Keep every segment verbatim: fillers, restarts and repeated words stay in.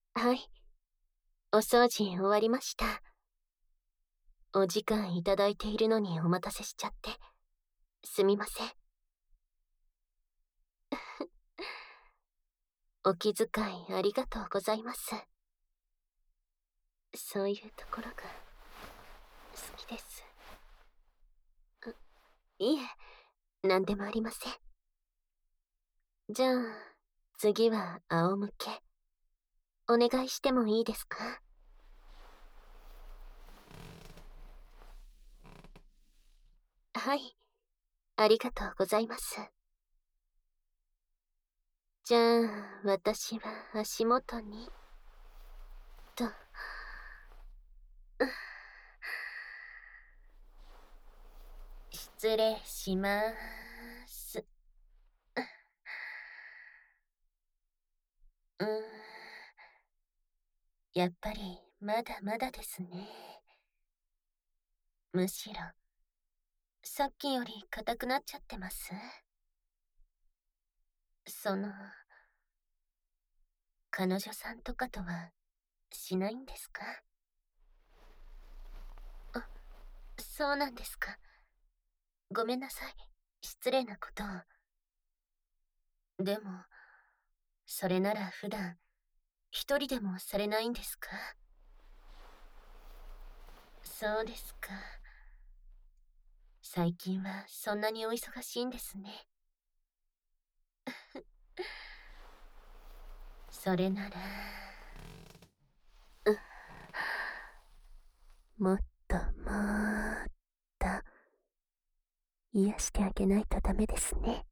はい。お掃除終わりました。お時間いただいているのにお待たせしちゃって。すみません。お気遣いありがとうございます。そういうところが好きです。いえ、なんでもありません。じゃあ、次は仰向け。お願いしてもいいですか？はい。ありがとうございます。じゃあ、私は足元に、と。失礼しまーす。うーん。やっぱり、まだまだですね。むしろ、さっきより硬くなっちゃってます。その、彼女さんとかとは、しないんですか？あ、そうなんですか。ごめんなさい。失礼なことを。でも、それなら普段、一人でもされないんですか？そうですか。最近はそんなにお忙しいんですね。それなら、うん、もっともーっと、癒してあげないとダメですね。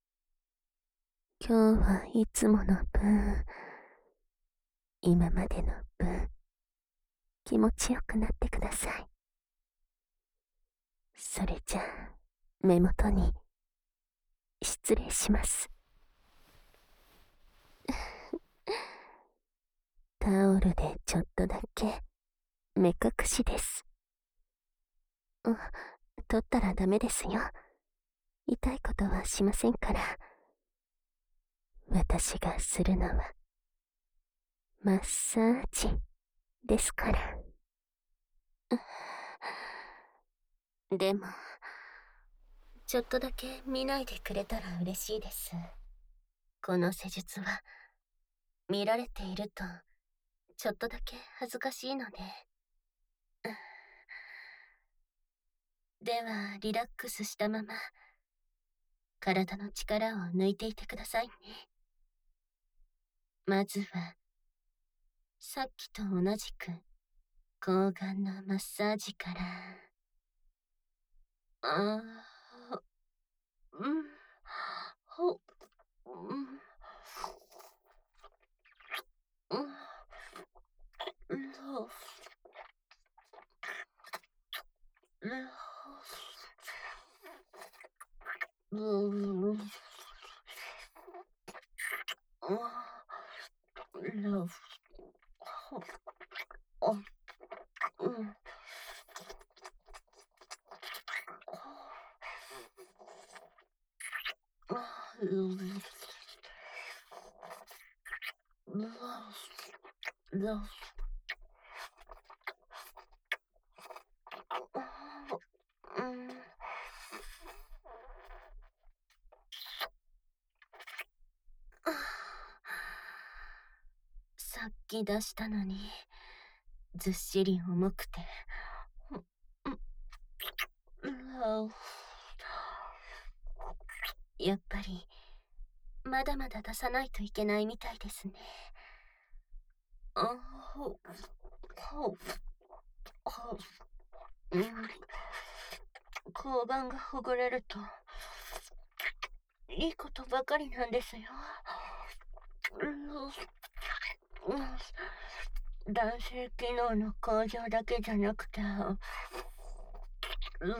今日はいつもの分、今までの分、気持ちよくなってください。それじゃあ、目元に、失礼します。タオルでちょっとだけ、目隠しです。うん、取ったらダメですよ。痛いことはしませんから。私がするのは、マッサージですから。でも、ちょっとだけ見ないでくれたら嬉しいです。この施術は、見られていると、ちょっとだけ恥ずかしいので。では、リラックスしたまま、体の力を抜いていてくださいね。まずは、さっきと同じく、抗がんのマッサージから。ああ、うん、ほ、うん、うん、うん、うん、うん、うん、うん、うん、さっき出したのに、ずっしり重くて。やっぱり、まだまだ出さないといけないみたいですね。あほ、ほ、ほ、うん。交番がほぐれると、いいことばかりなんですよ。うん、男性機能の向上だけじゃなくて、うん、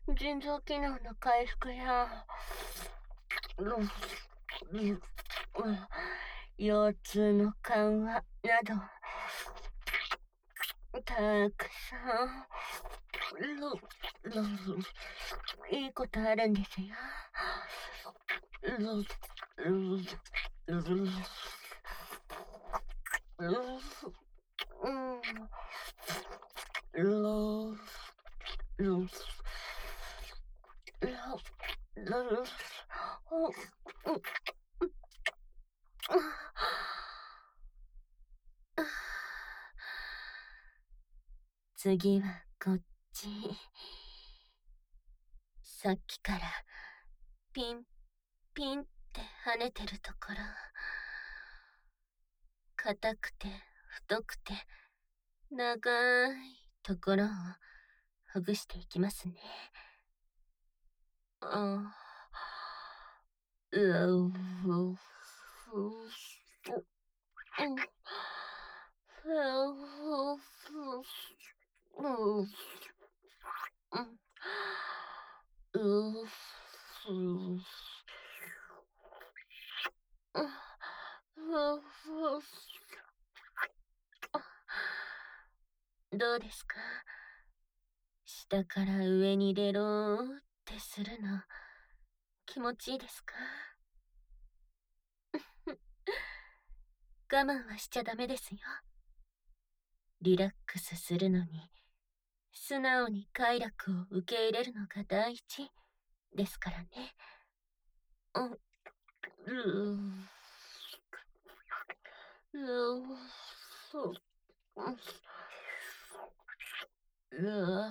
腎臓機能の回復や、うん、腰痛の緩和など、たくさん、いいことあるんですよ。 ううううん。ろろろろほう、うん、次はこっち。さっきからピンピンって跳ねてるところ。硬くて太くて長いところをほぐしていきますね。あううふふうんふふふうんうふふふどうですか？下から上にレローってするの気持ちいいですか？我慢はしちゃダメですよ。リラックスするのに素直に快楽を受け入れるのが大事ですからね。うん、うーうーそううー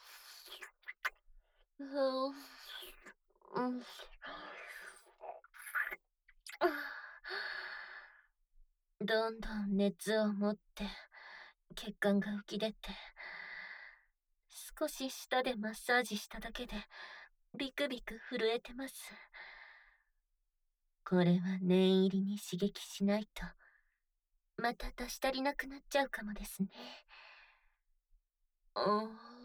うーうんどんどん熱を持って血管が浮き出て、少し舌でマッサージしただけでビクビク震えてます。これは念入りに刺激しないとまた出し足りなくなっちゃうかもですね。あ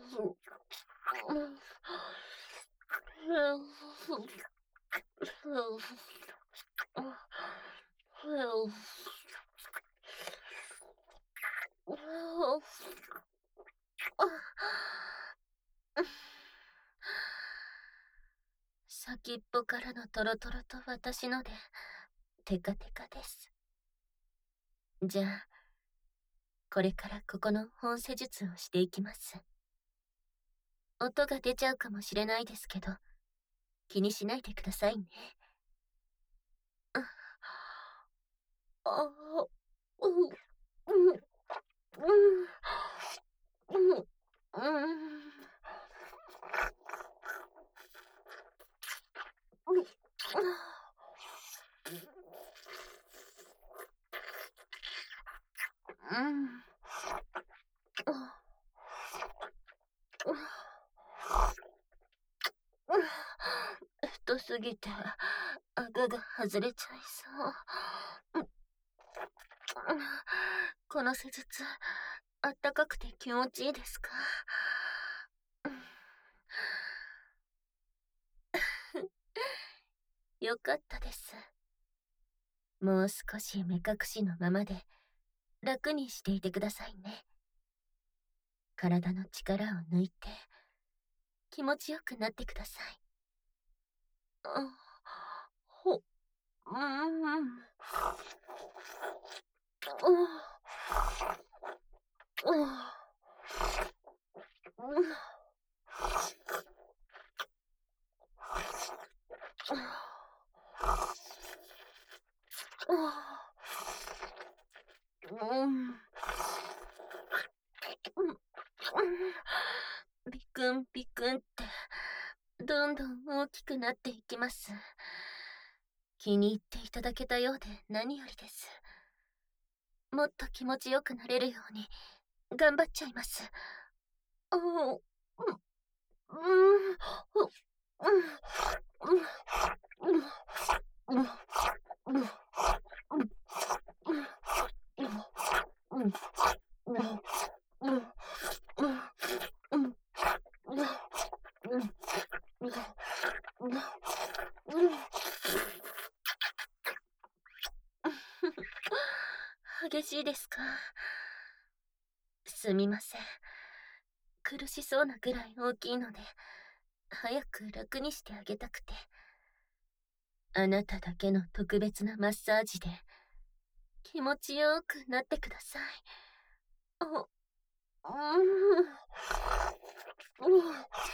先っぽからのトロトロと私のでテカテカです。じゃあ、これからここの本施術をしていきます。音が出ちゃうかもしれないですけど、気にしないでくださいね。ああ、うん、うん、うん、うん、うん、うん、太すぎて、顎が外れちゃいそう。この施術、あったかくて気持ちいいですか？よかったです。もう少し目隠しのままで楽にしていてくださいね。体の力を抜いて気持ちよくなってください。あほ、うーん。うん、うん、うん。ビクンビクンってどんどん大きくなっていきます。気に入っていただけたようで何よりです。もっと気持ちよくなれるように頑張っちゃいます。あうん、うん、うん、うん、うん、うん、うん、うん、うん、激しいですか？すみません。苦しそうなぐらい大きいので、早く楽にしてあげたくて。 あなただけの特別なマッサージで気持ちよくなってください。あ、うん、うん、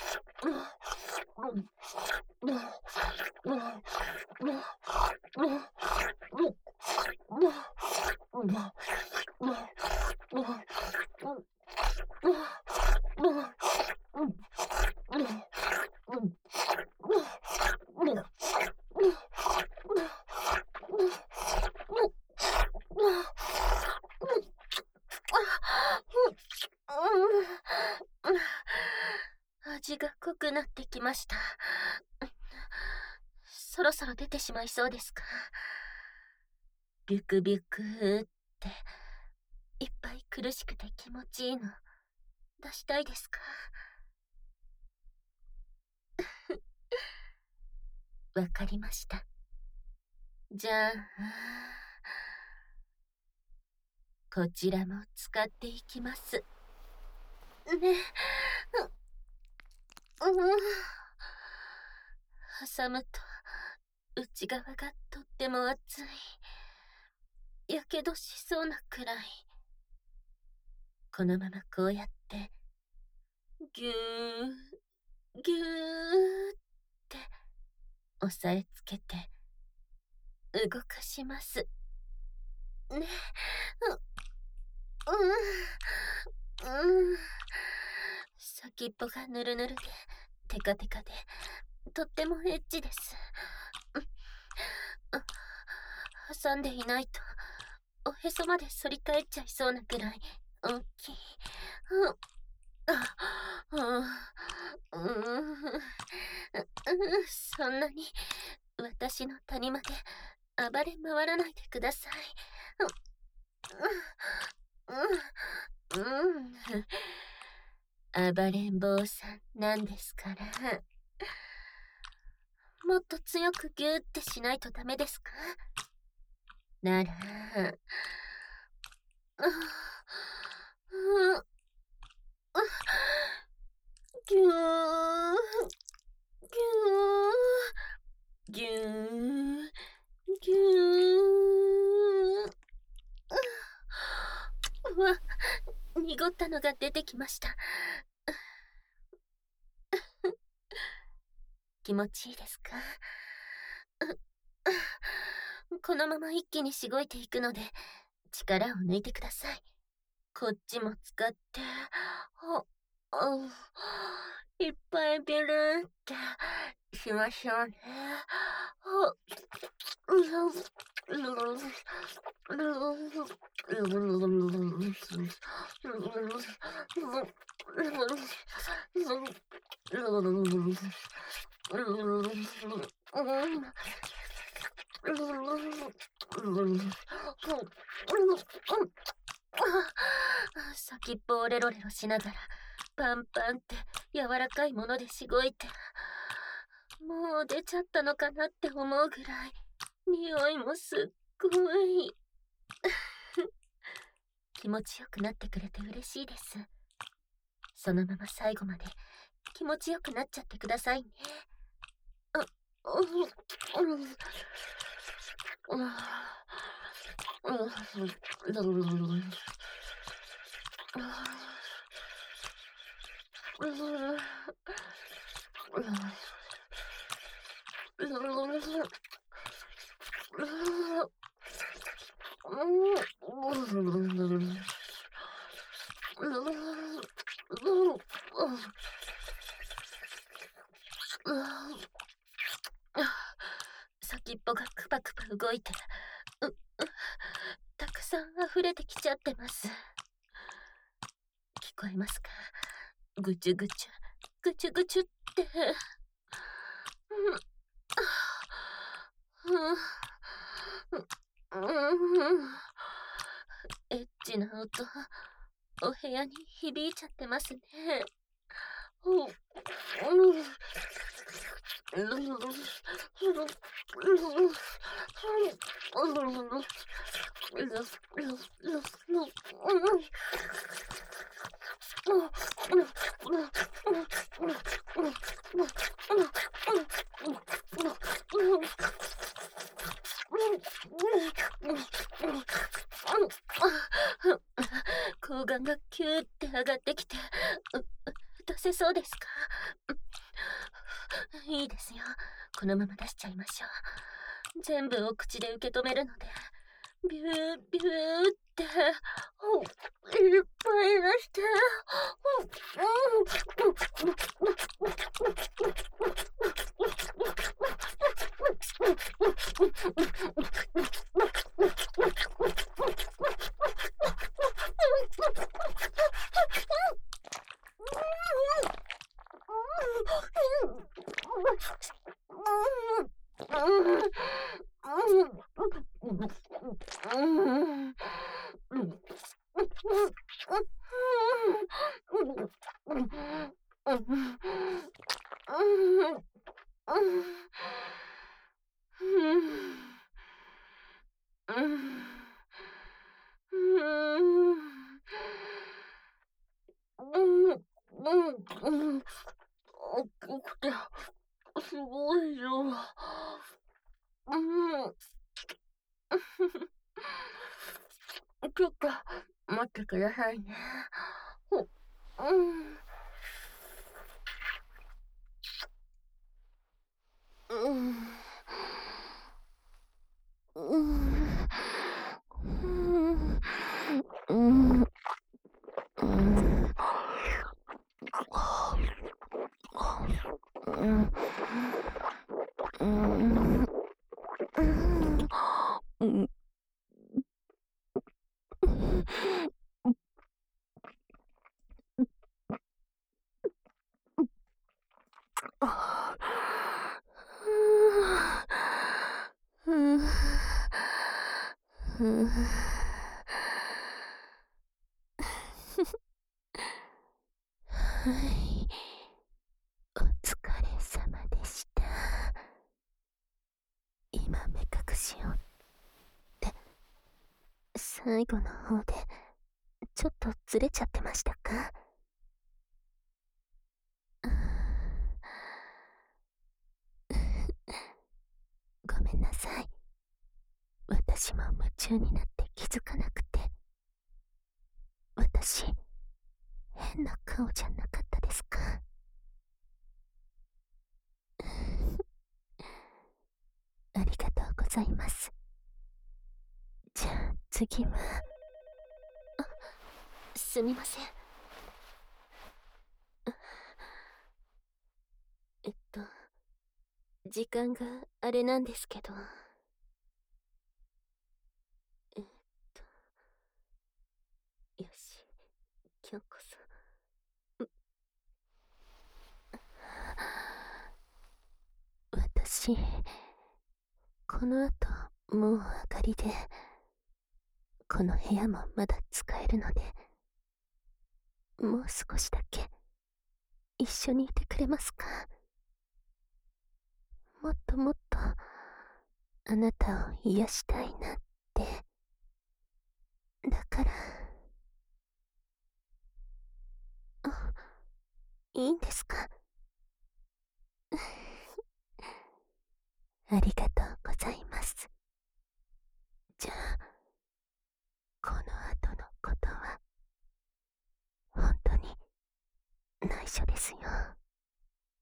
うん、うん、うん、うん、味が濃くなってきました。そろそろ出てしまいそうですか？ビュクビュクーっていっぱい苦しくて気持ちいいの出したいですか？わかりました。じゃあ、こちらも使っていきます。ね。うん。挟むと内側がとっても熱い。やけどしそうなくらい。このままこうやってぎゅーぎゅーって押さえつけて動かします。ね。うん。うん。先っぽがぬるぬるでテカテカでとってもエッチです。挟んでいないとおへそまで反り返っちゃいそうなくらい大きい。うん。うん。そんなに私の谷まで暴れ回らないでください。うん。うん。暴れん坊さんなんですから。もっと強くギューってしないとダメですか？なら、ぎゅー、ぎゅー、ぎゅー、ぎゅー。うわ、濁ったのが出てきました。気持ちいいですか？このまま一気にしごいていくので力を抜いてください。こっちも使って、あ、あ、いっぱいビルーってしましょうね。先っぽをレロレロしながらパンパンって柔らかいものでしごいて、もう出ちゃったのかなって思うぐらい匂いもすっごい気持ちよくなってくれて嬉しいです。そのまま最後まで気持ちよくなっちゃってくださいね。あ、うん、うん、うん、先っぽがクパクパ動いて、う、う、たくさん溢れてきちゃってます。聞こえますか？ぐちゅぐちゅ、ぐちゅぐちゅって。エッチな音、お部屋に響いちゃってますね。 睾丸がキューって上がってきて、出せそうですか？いいですよ。このまま出しちゃいましょう。全部を口で受け止めるので、ビュービューって、ほいっぱい出して、大きくて、すごいよ。うん。ちょっと、待ってくださいね。ほ、うん。うん。うん。うん。うん。うん。うん。うん。ああ。うん。うん。はい。お疲れ様でした。今目隠しをって最後の方でちょっとずれちゃってましたか？ごめんなさい。私も夢中になって気づかなくて。私、変な顔じゃなかったですか？ありがとうございます。じゃあ次は。あ、すみません。えっと、時間があれなんですけど。えっと、よし、今日こそ。私、この後、もう明かりで、この部屋もまだ使えるので、もう少しだけ、一緒にいてくれますか？もっともっと、あなたを癒したいなって。だから、あ、いいんですか？ありがとうございます。じゃあ、この後のことは、本当に内緒ですよ。